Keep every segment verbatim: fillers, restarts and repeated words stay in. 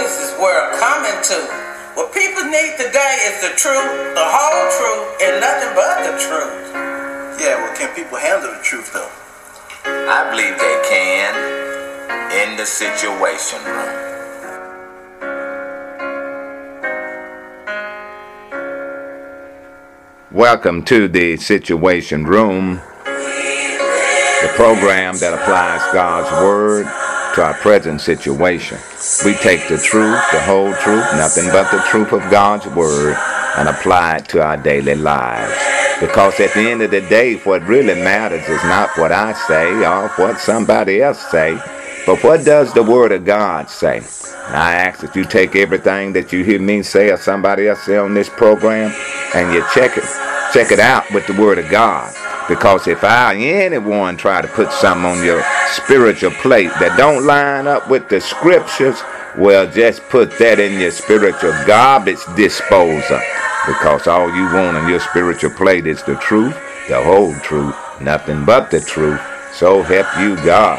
is this world coming to? What people need today is the truth, the whole truth, and nothing but the truth. Yeah, well, can people handle the truth, though? I believe they can in the Situation Room. Welcome to the Situation Room, the program that applies God's Word to our present situation. We take the truth, the whole truth, nothing but the truth of God's Word, and apply it to our daily lives. Because at the end of the day, what really matters is not what I say or what somebody else say, but what does the Word of God say? And I ask that you take everything that you hear me say or somebody else say on this program, and you check it, check it out with the Word of God. Because if I, anyone, try to put something on your spiritual plate that don't line up with the scriptures, well, just put that in your spiritual garbage disposal. Because all you want on your spiritual plate is the truth, the whole truth, nothing but the truth. So help you God.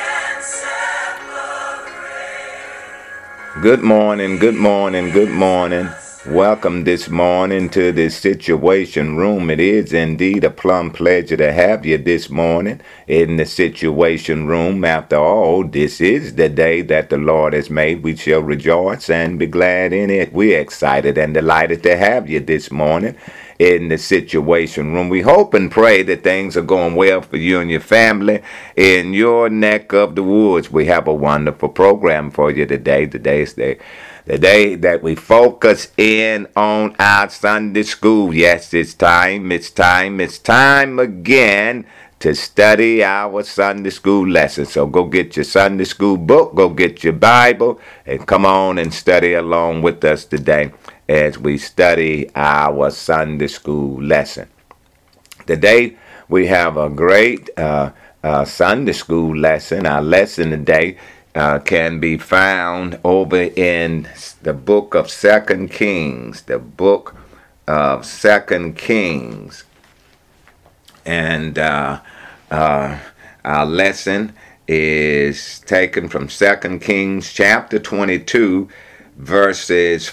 Good morning, good morning, good morning. Welcome this morning to the Situation Room. It is indeed a plum pleasure to have you this morning in the Situation Room. After all, this is the day that the Lord has made. We shall rejoice and be glad in it. We're excited and delighted to have you this morning in the Situation Room. We hope and pray that things are going well for you and your family in your neck of the woods. We have a wonderful program for you today. Today's the The day that we focus in on our Sunday school. Yes, it's time, it's time, it's time again to study our Sunday school lesson. So go get your Sunday school book, go get your Bible, and come on and study along with us today as we study our Sunday school lesson. Today we have a great uh, uh, Sunday school lesson. Our lesson today Uh, can be found over in the book of Second Kings, the book of Second Kings. And uh, uh, our lesson is taken from Second Kings chapter twenty-two, verses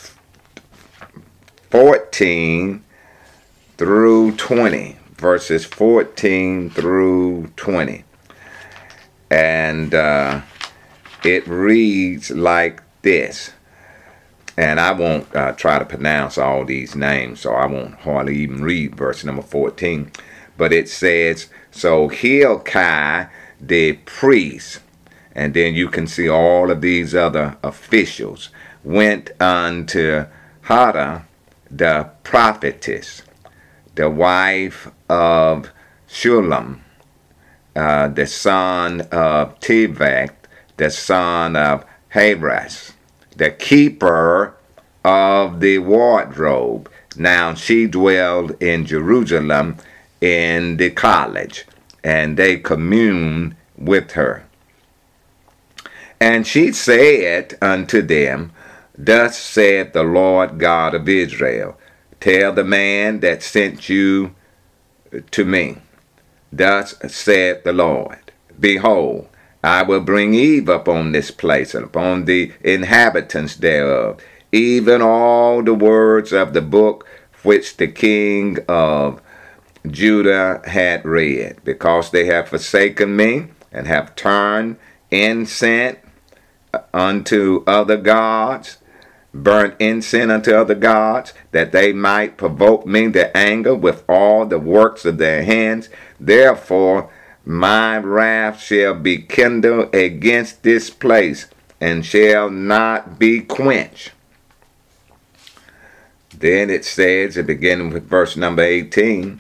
fourteen through twenty. Verses fourteen through twenty. And uh, it reads like this, and I won't uh, try to pronounce all these names, so I won't hardly even read verse number fourteen, but it says, so Hilkiah the priest, and then you can see all of these other officials, went unto Haddah the prophetess, the wife of Shullam, uh, the son of Tevach, the son of Haras, the keeper of the wardrobe. Now she dwelled in Jerusalem in the college, and they communed with her. And she said unto them, thus saith the Lord God of Israel, tell the man that sent you to me, thus saith the Lord, behold, I will bring Eve upon this place and upon the inhabitants thereof, even all the words of the book which the king of Judah had read, because they have forsaken me and have turned incense unto other gods, burnt incense unto other gods, that they might provoke me to anger with all the works of their hands. Therefore my wrath shall be kindled against this place, and shall not be quenched. Then it says, beginning with verse number eighteen,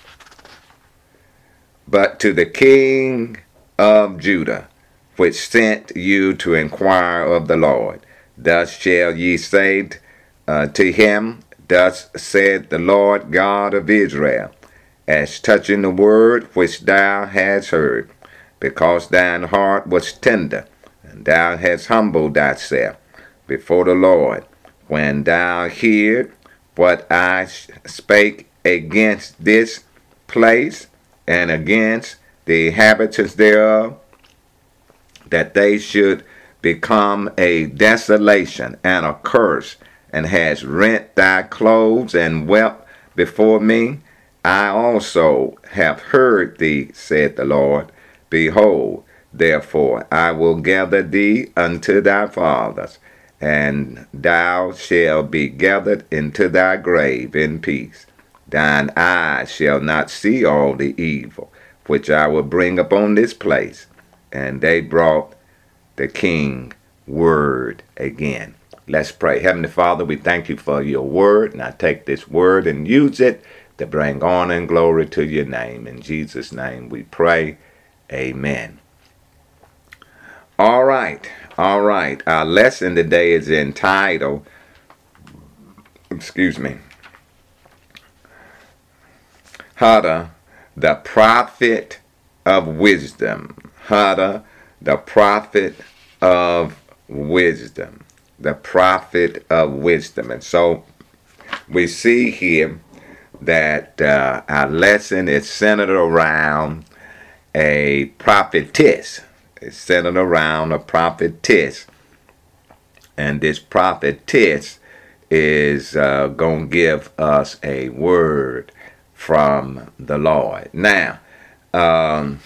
but to the king of Judah, which sent you to inquire of the Lord, thus shall ye say uh, to him, thus said the Lord God of Israel, as touching the word which thou hast heard, because thine heart was tender, and thou hast humbled thyself before the Lord, when thou heard what I spake against this place, and against the inhabitants thereof, that they should become a desolation and a curse, and has rent thy clothes and wept before me, I also have heard thee, said the Lord. Behold, therefore I will gather thee unto thy fathers, and thou shalt be gathered into thy grave in peace. Thine eyes shall not see all the evil which I will bring upon this place. And they brought the king word again. Let's pray. Heavenly Father, we thank you for your word, and I take this word and use it to bring honor and glory to your name. In Jesus' name we pray. Amen. All right. All right. Our lesson today is entitled, excuse me, Hutter, the prophet of wisdom. Hutter, the prophet of wisdom. The prophet of wisdom. And so we see here that uh, our lesson is centered around a prophetess. It's centered around a prophetess. And this prophetess is uh, going to give us a word from the Lord. Now, um,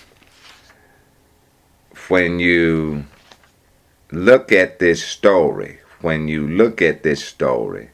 when you look at this story, when you look at this story,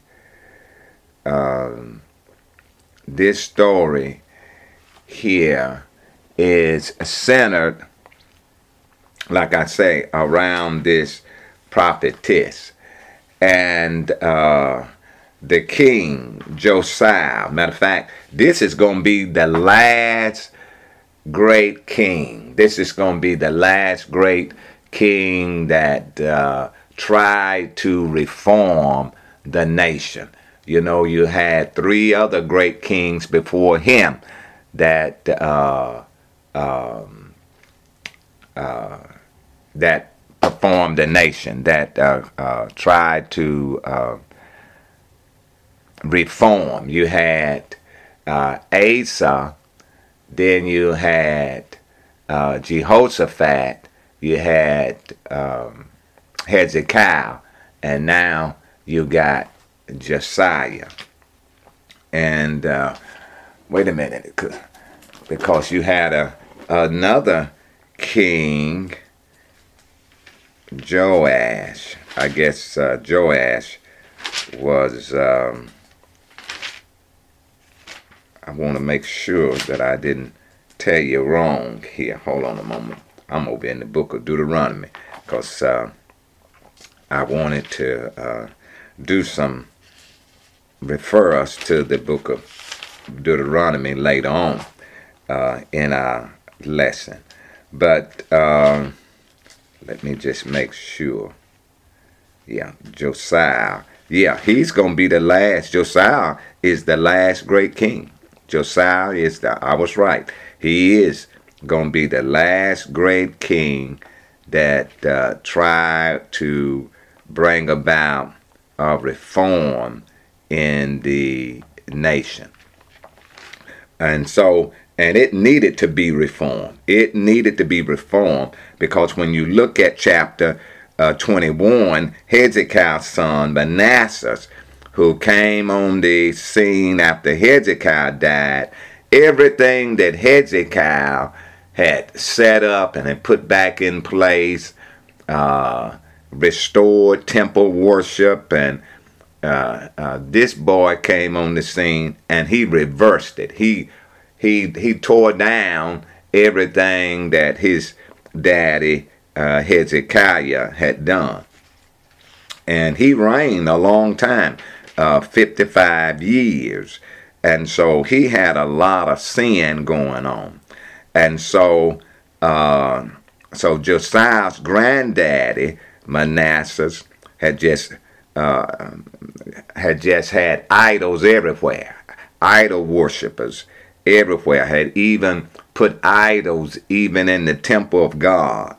um, this story here is centered, like I say, around this prophetess. And uh, the king, Josiah, matter of fact, this is going to be the last great king. This is going to be the last great king that uh, tried to reform the nation. You know, you had three other great kings before him that uh, um, uh, that performed the nation, that uh, uh, tried to uh, reform. You had uh, Asa, then you had uh, Jehoshaphat, you had um, Hezekiah, and now you got Josiah. And uh, wait a minute, because you had a another king, Joash. I guess uh, Joash was, um, I want to make sure that I didn't tell you wrong here. Hold on a moment. I'm over in the book of Deuteronomy, because uh, I wanted to uh, do some, refer us to the book of Deuteronomy later on uh, in our lesson. But um, let me just make sure. Yeah, Josiah. Yeah, he's going to be the last. Josiah is the last great king. Josiah is the, I was right. He is going to be the last great king that uh, tried to bring about a reform in the nation. And so, and it needed to be reformed. It needed to be reformed because when you look at chapter uh, twenty-one, Hezekiah's son Manasseh, who came on the scene after Hezekiah died, everything that Hezekiah had set up and had put back in place, uh, restored temple worship, and uh, uh, this boy came on the scene and he reversed it. He he he tore down everything that his daddy uh, Hezekiah had done, and he reigned a long time, uh, fifty-five years, and so he had a lot of sin going on. And so, uh, so Josiah's granddaddy, Manasseh, had just uh, had just had idols everywhere, idol worshippers everywhere. Had even put idols even in the temple of God.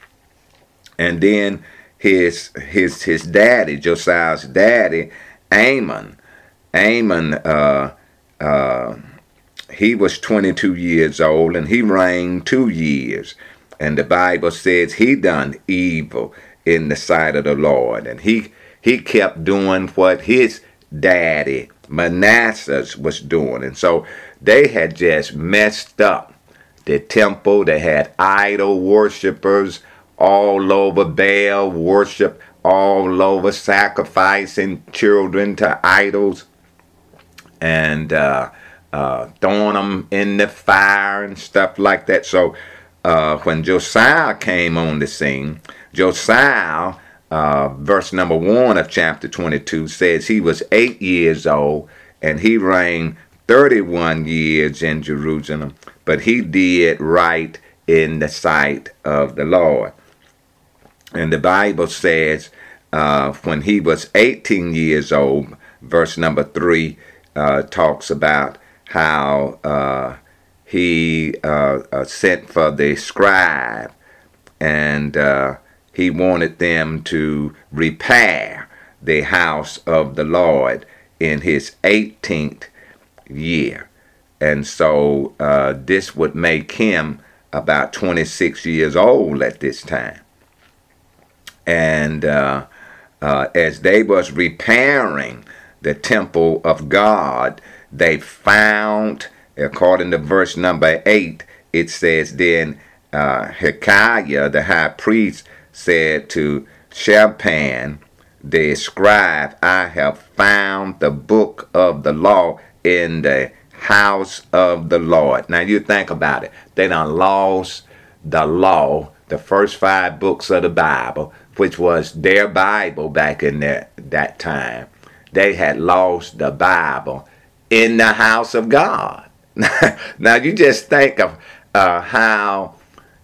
And then his his his daddy, Josiah's daddy, Amon, Amon. Uh, uh, He was twenty-two years old, and he reigned two years. And the Bible says he done evil in the sight of the Lord. And he he kept doing what his daddy Manasseh was doing. And so they had just messed up the temple. They had idol worshipers all over, Baal worship all over, sacrificing children to idols, and uh, uh, throwing them in the fire and stuff like that. So uh, when Josiah came on the scene, Josiah, uh, verse number one of chapter twenty-two says he was eight years old and he reigned thirty-one years in Jerusalem, but he did right in the sight of the Lord. And the Bible says uh, when he was eighteen years old, verse number three uh, talks about how uh, he uh, uh, sent for the scribe, and uh, he wanted them to repair the house of the Lord in his eighteenth year. And so uh, this would make him about twenty-six years old at this time. And uh, uh, as they was repairing the temple of God, they found, according to verse number eight, it says, then uh, Hilkiah, the high priest, said to Shaphan, the scribe, I have found the book of the law in the house of the Lord. Now you think about it. They done lost the law, the first five books of the Bible, which was their Bible back in that, that time. They had lost the Bible in the house of God. Now you just think of uh, how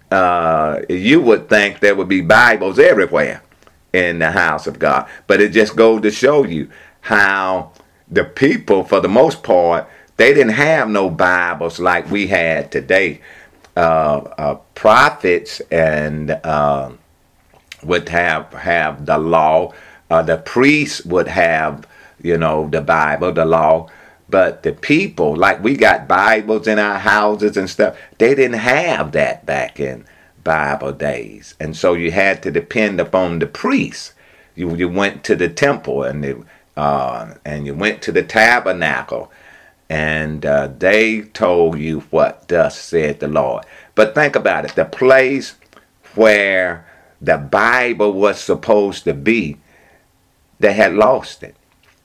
uh, you would think there would be Bibles everywhere in the house of God. But it just goes to show you how the people, for the most part, they didn't have no Bibles like we had today. Uh, uh, prophets and uh, would have have the law. Uh, the priests would have, you know, the Bible, the law. But the people, like we got Bibles in our houses and stuff, they didn't have that back in Bible days. And so you had to depend upon the priests. You you went to the temple and the, uh, and you went to the tabernacle, and uh, they told you what thus said the Lord. But think about it, the place where the Bible was supposed to be, they had lost it.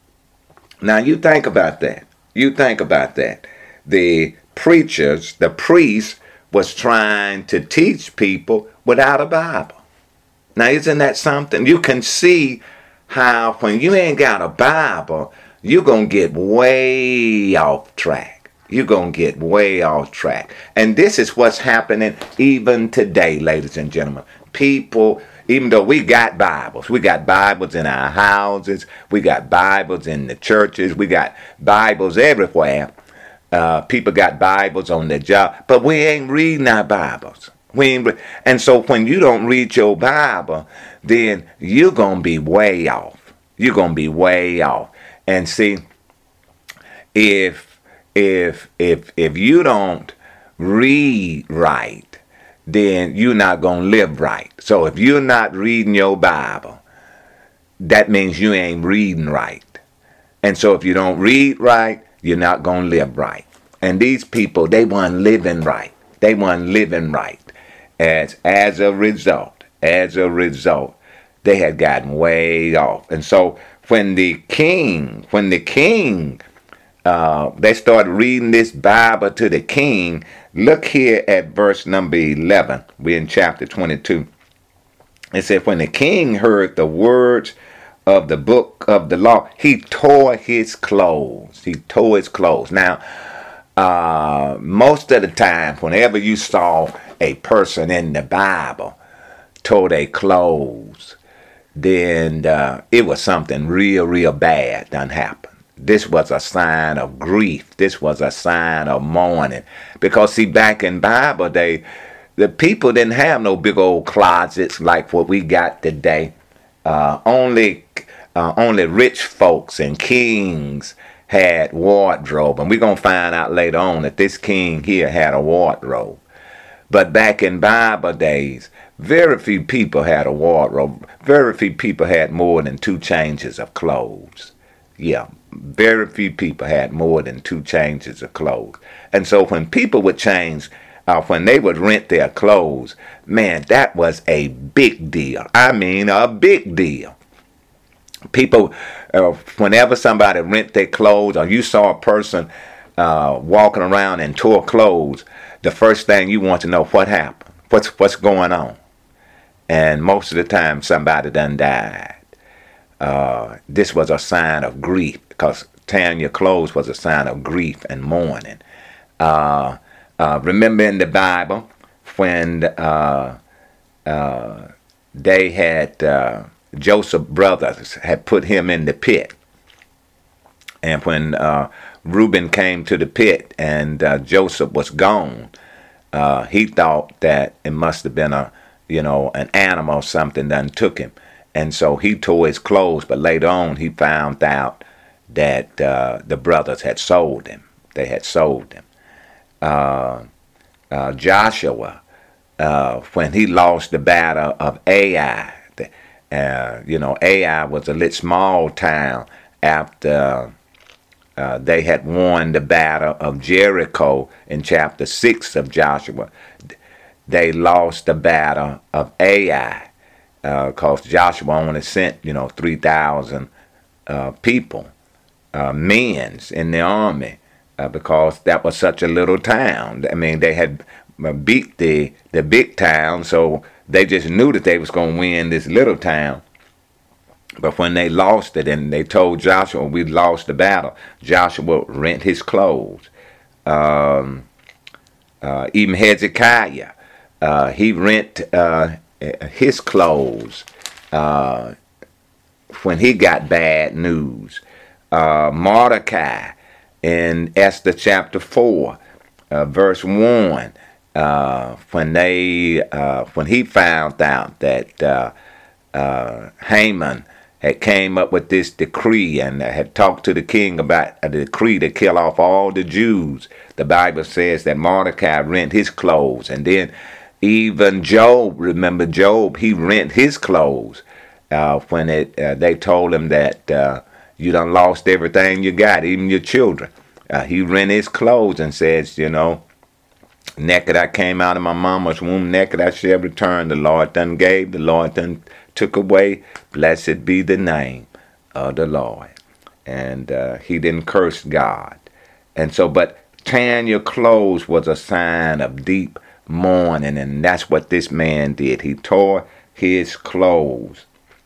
Now you think about that. You think about that. The preachers, the priests, was trying to teach people without a Bible. Now isn't that something? You can see how when you ain't got a Bible, you're going to get way off track. You're going to get way off track. And this is what's happening even today, ladies and gentlemen. People, even though we got Bibles, we got Bibles in our houses, we got Bibles in the churches, we got Bibles everywhere. Uh, people got Bibles on their job, but we ain't reading our Bibles. We ain't re- and so when you don't read your Bible, then you're going to be way off. You're going to be way off. And see, if if if if you don't read right, then you're not going to live right. So if you're not reading your Bible, that means you ain't reading right. And so if you don't read right, you're not going to live right. And these people, they weren't living right. They weren't living right. As, as a result, as a result, they had gotten way off. And so when the king, when the king, uh, they started reading this Bible to the king, look here at verse number eleven. We're in chapter twenty-two. It said, when the king heard the words of the book of the law, he tore his clothes. He tore his clothes. Now, uh, most of the time, whenever you saw a person in the Bible tore their clothes, then uh, it was something real, real bad done happened. This was a sign of grief. This was a sign of mourning. Because, see, back in Bible day, the people didn't have no big old closets like what we got today. Uh, only uh, only rich folks and kings had wardrobe. And we're going to find out later on that this king here had a wardrobe. But back in Bible days, very few people had a wardrobe. Very few people had more than two changes of clothes. Yeah, very few people had more than two changes of clothes. And so when people would change, uh, when they would rent their clothes, man, that was a big deal. I mean, a big deal. People, uh, whenever somebody rent their clothes, or you saw a person uh, walking around in tore clothes, the first thing you want to know, what happened? What's what's going on? And most of the time, somebody done died. Uh, this was a sign of grief, because tearing your clothes was a sign of grief and mourning. Uh, uh, remember in the Bible when uh, uh, they had uh, Joseph's brothers had put him in the pit, and when uh, Reuben came to the pit and uh, Joseph was gone, uh, he thought that it must have been a you know an animal or something that took him. And so he tore his clothes, but later on he found out that uh, the brothers had sold him. They had sold him. Uh, uh, Joshua, uh, when he lost the battle of Ai, the, uh, you know, Ai was a little small town after uh, they had won the battle of Jericho in chapter six of Joshua. They lost the battle of Ai. Because uh, Joshua only sent, you know, three thousand uh, people, uh, men in the army, uh, because that was such a little town. I mean, they had beat the, the big town, so they just knew that they was going to win this little town. But when they lost it and they told Joshua, we lost the battle, Joshua rent his clothes. Um, uh, even Hezekiah, uh, he rent uh, his clothes uh, when he got bad news. Uh, Mordecai in Esther chapter four, uh, verse one, uh, when they uh, when he found out that uh, uh, Haman had came up with this decree and had talked to the king about a decree to kill off all the Jews, the Bible says that Mordecai rent his clothes. And then even Job, remember Job, he rent his clothes uh, when it uh, they told him that uh, you done lost everything you got, even your children. Uh, he rent his clothes and says, you know, naked I came out of my mama's womb, naked I shall return. The Lord done gave, the Lord done took away. Blessed be the name of the Lord. And uh, he didn't curse God. And so, but tearing your clothes was a sign of deep mourning, and that's what this man did. He tore his clothes,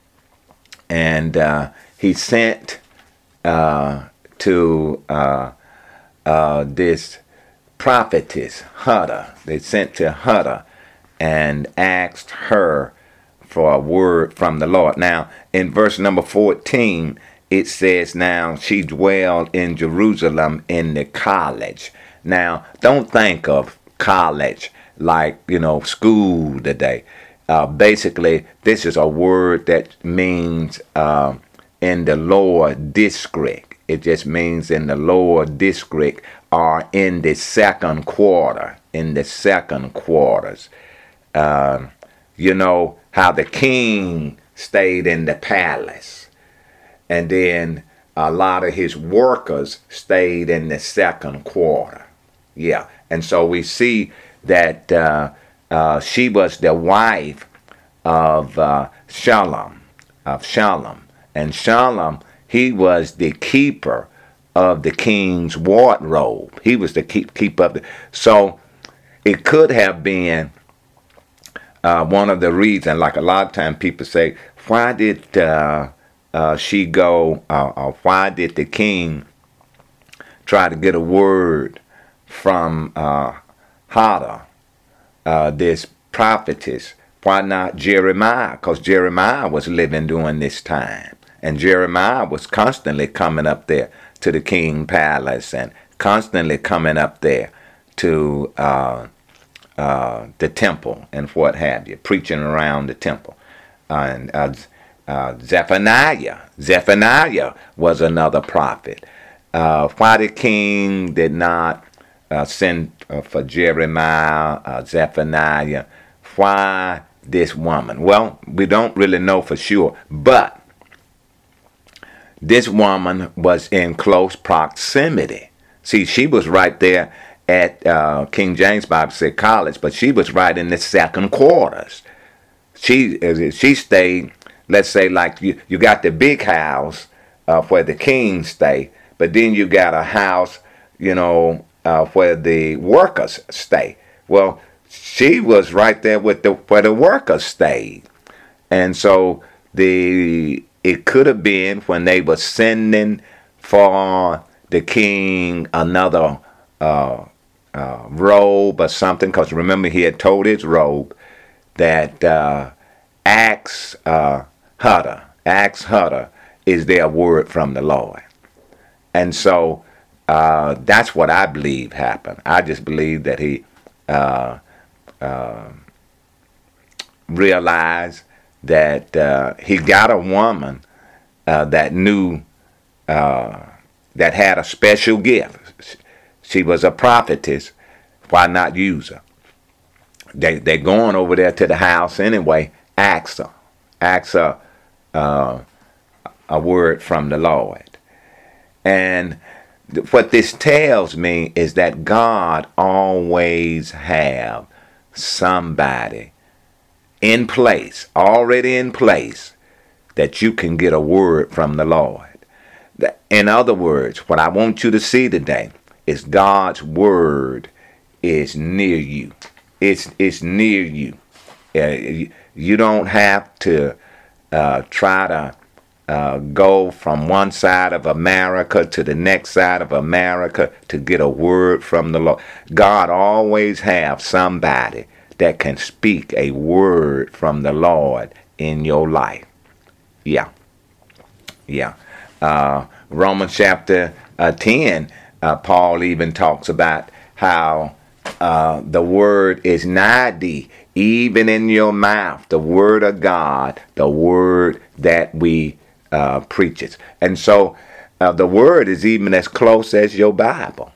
and uh, he sent uh, to uh, uh, this prophetess Hutter. They sent to Hutter and asked her for a word from the Lord. Now, in verse number fourteen, it says, now she dwelled in Jerusalem in the college. Now, don't think of college like, you know, school today. Uh, basically, this is a word that means uh, in the lower district. It just means in the lower district or in the second quarter, in the second quarters. Uh, you know how the king stayed in the palace, and then a lot of his workers stayed in the second quarter. Yeah, and so we see that uh, uh, she was the wife of uh, Shalom, of Shalom. And Shalom, he was the keeper of the king's wardrobe. He was the keep, keeper of the... So it could have been uh, one of the reasons, like a lot of times people say, why did uh, uh, she go, uh, or why did the king try to get a word from uh, Hutter, uh, this prophetess? Why not Jeremiah? Because Jeremiah was living during this time. And Jeremiah was constantly coming up there to the king palace and constantly coming up there to uh, uh, the temple and what have you, preaching around the temple. Uh, and uh, uh, Zephaniah, Zephaniah was another prophet. Uh, why the king did not uh, send uh, for Jeremiah, uh, Zephaniah? Why this woman? Well, we don't really know for sure, but this woman was in close proximity. See, she was right there at uh, King James Bible said college, but she was right in the second quarters. She she stayed, let's say, like you, you got the big house uh, where the kings stay, but then you got a house, you know, uh, where the workers stay. Well, she was right there with the where the workers stayed, and so the it could have been when they were sending for the king another uh, uh, robe or something, because remember he had told his robe that uh, axe uh, Hutter, axe Hutter is their word from the Lord, and so uh, that's what I believe happened. I just believe that he uh, uh, realized that uh, he got a woman uh, that knew uh, that had a special gift. She was a prophetess. Why not use her? They they're going over there to the house anyway. Ask her, ask her uh, a word from the Lord. And th- what this tells me is that God always have somebody in place, already in place, that you can get a word from the Lord. In other words, what I want you to see today is God's word is near you. It's it's near you. Uh, you don't have to uh, try to uh, go from one side of America to the next side of America to get a word from the Lord. God always have somebody that can speak a word from the Lord in your life. Yeah. Yeah. Uh, Romans chapter uh, ten, uh, Paul even talks about how uh, the word is nigh thee, even in your mouth, the word of God, the word that we uh, preaches. And so uh, the word is even as close as your Bible.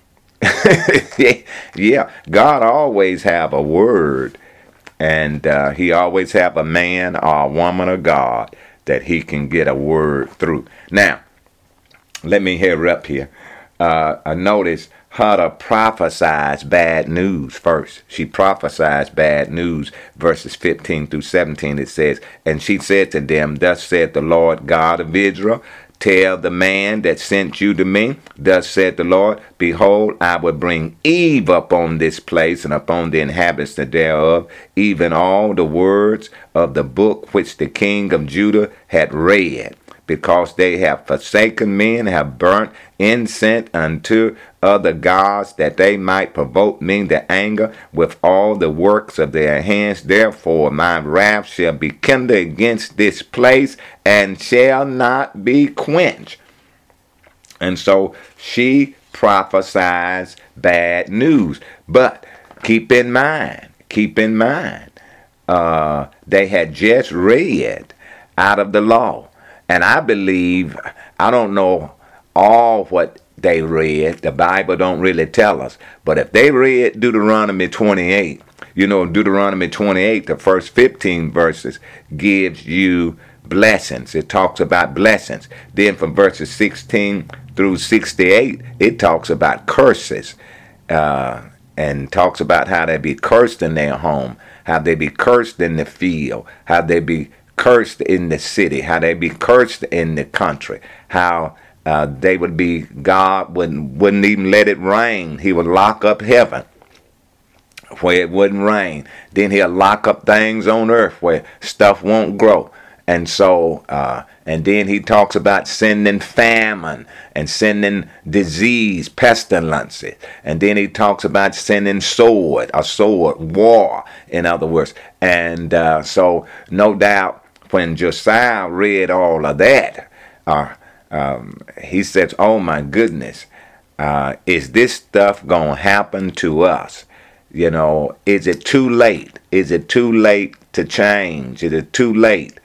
Yeah, God always have a word, and uh, he always have a man or a woman of God that he can get a word through. Now, let me hear up here. Uh, I notice Hutter prophesies bad news first. She prophesies bad news, verses fifteen through seventeen. It says, and she said to them, thus said the Lord God of Israel, tell the man that sent you to me, thus said the Lord, behold, I will bring evil upon this place and upon the inhabitants thereof, even all the words of the book which the king of Judah had read, because they have forsaken me and have burnt incense unto other gods, that they might provoke me to anger with all the works of their hands. Therefore my wrath shall be kindled against this place and shall not be quenched. And so she prophesies bad news. But keep in mind, keep in mind, uh, they had just read out of the law. And I believe, I don't know all what they read. The Bible don't really tell us. But if they read Deuteronomy twenty-eight, you know, Deuteronomy twenty-eight, the first fifteen verses gives you blessings. It talks about blessings. Then from verses sixteen through sixty-eight, it talks about curses. Uh, and talks about how they be cursed in their home, how they be cursed in the field, how they be cursed in the city, how they be cursed in the country, how uh, they would be, God wouldn't, wouldn't even let it rain. He would lock up heaven where it wouldn't rain. Then he'll lock up things on earth where stuff won't grow. And so, uh, and then he talks about sending famine and sending disease, pestilences. And then he talks about sending sword, a sword, war, in other words. And uh, so, no doubt, when Josiah read all of that, uh, um, he says, oh my goodness, uh, is this stuff going to happen to us? You know, is it too late? Is it too late to change? Is it too late?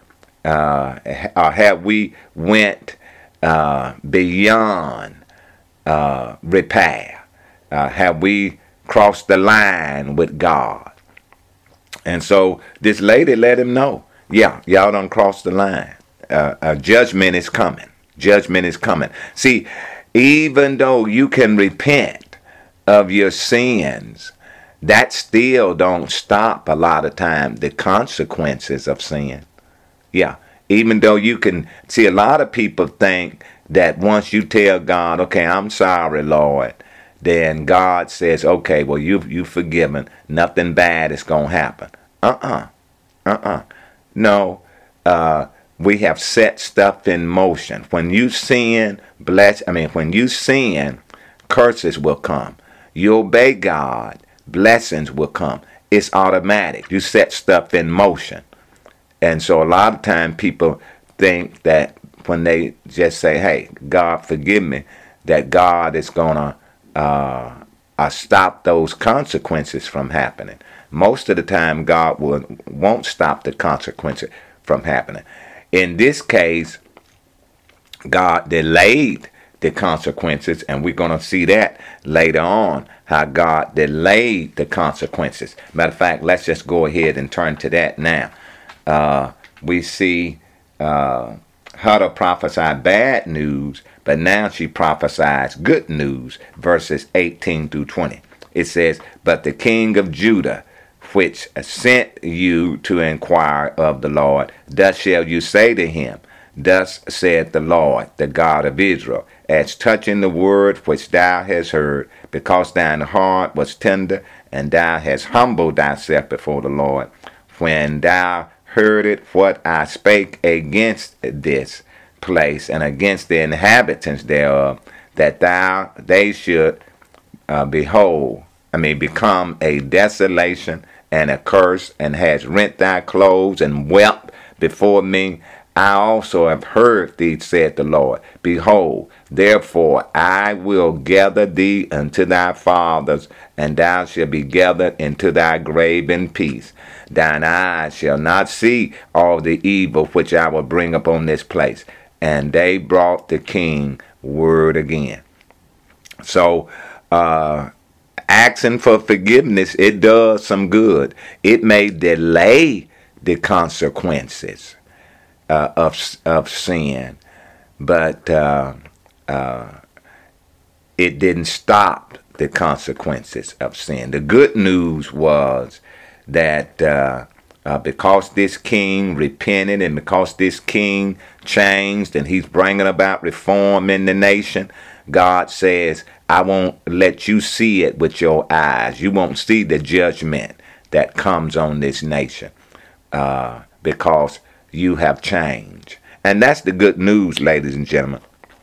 Uh, or have we went uh, beyond uh, repair? Uh, have we crossed the line with God? And so this lady let him know, yeah, y'all done crossed the line. Uh, uh, judgment is coming. Judgment is coming. See, even though you can repent of your sins, that still don't stop a lot of time the consequences of sin. Yeah, even though you can see, a lot of people think that once you tell God, okay, I'm sorry, Lord, then God says, okay, well, you you forgiven. Nothing bad is going to happen. Uh-uh. Uh-uh. No, uh, we have set stuff in motion. When you sin, bless, I mean, when you sin, curses will come. You obey God, blessings will come. It's automatic. You set stuff in motion. And so a lot of time people think that when they just say, hey, God, forgive me, that God is going to uh, uh, stop those consequences from happening. Most of the time, God will, won't stop the consequences from happening. In this case, God delayed the consequences, and we're going to see that later on, how God delayed the consequences. Matter of fact, let's just go ahead and turn to that now. Uh, we see uh, Hutter prophesied bad news, but now she prophesies good news, verses eighteen through twenty. It says, but the king of Judah, which sent you to inquire of the Lord, thus shall you say to him, thus saith the Lord, the God of Israel, as touching the word which thou hast heard, because thine heart was tender, and thou hast humbled thyself before the Lord, when thou heard it, what I spake against this place and against the inhabitants thereof, that thou they should uh, behold, I mean, become a desolation and a curse, and has rent thy clothes and wept before me. I also have heard thee, said the Lord. Behold, therefore I will gather thee unto thy fathers, and thou shalt be gathered into thy grave in peace. Thine eyes shall not see all the evil which I will bring upon this place. And they brought the king word again. So, uh, asking for forgiveness, it does some good. It may delay the consequences uh, of of sin, but uh, uh, it didn't stop the consequences of sin. The good news was that uh, uh, because this king repented, and because this king changed, and he's bringing about reform in the nation, God says, I won't let you see it with your eyes. You won't see the judgment that comes on this nation uh, because you have changed. And that's the good news, ladies and gentlemen.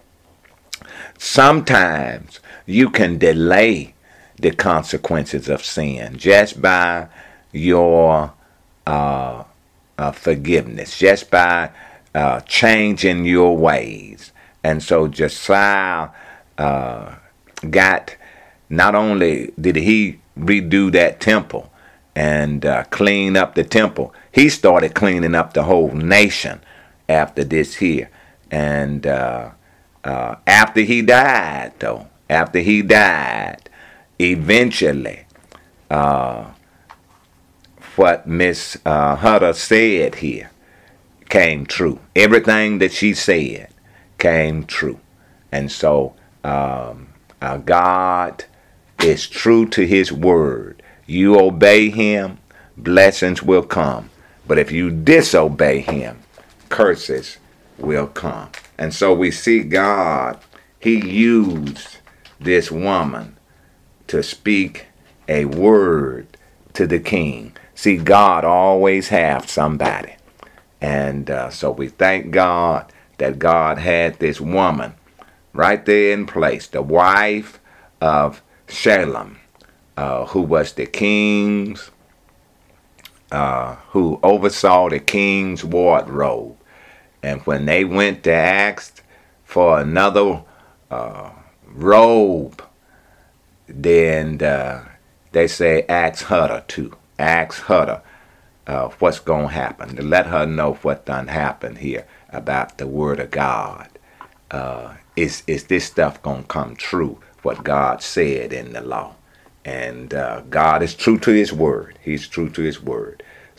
Sometimes you can delay the consequences of sin just by your uh, uh, forgiveness, just by uh, changing your ways. And so Josiah uh, got, not only did he redo that temple and uh, clean up the temple, he started cleaning up the whole nation after this here. And uh, uh, after he died, though, after he died, eventually, uh, what Miss uh, Hutter said here came true. Everything that she said came true. And so um, uh, God is true to his word. You obey him, blessings will come. But if you disobey him, curses will come. And so we see God, he used this woman to speak a word to the king. See, God always have somebody. And uh, so we thank God that God had this woman right there in place, the wife of Shalem, uh, who was the king's, uh, who oversaw the king's wardrobe. And when they went to ask for another uh, robe, then uh, they say, ask Hutter too. Ask Hutter uh, what's going to happen, to let her know what done happened here about the word of God. Uh, is, is this stuff going to come true, what God said in the law? And uh, God is true to his word. He's true to his word.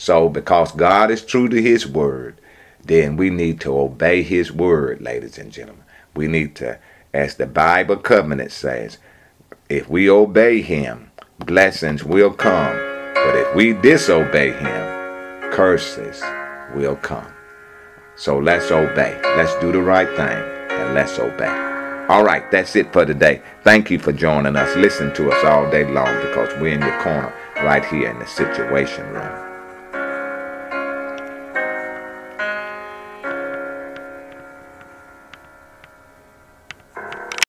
So because God is true to his word, then we need to obey his word, ladies and gentlemen. We need to, as the Bible covenant says, if we obey him, blessings will come. But if we disobey him, curses will come. So let's obey. Let's do the right thing and let's obey. All right, that's it for today. Thank you for joining us. Listen to us all day long because we're in your corner right here in the Situation Room.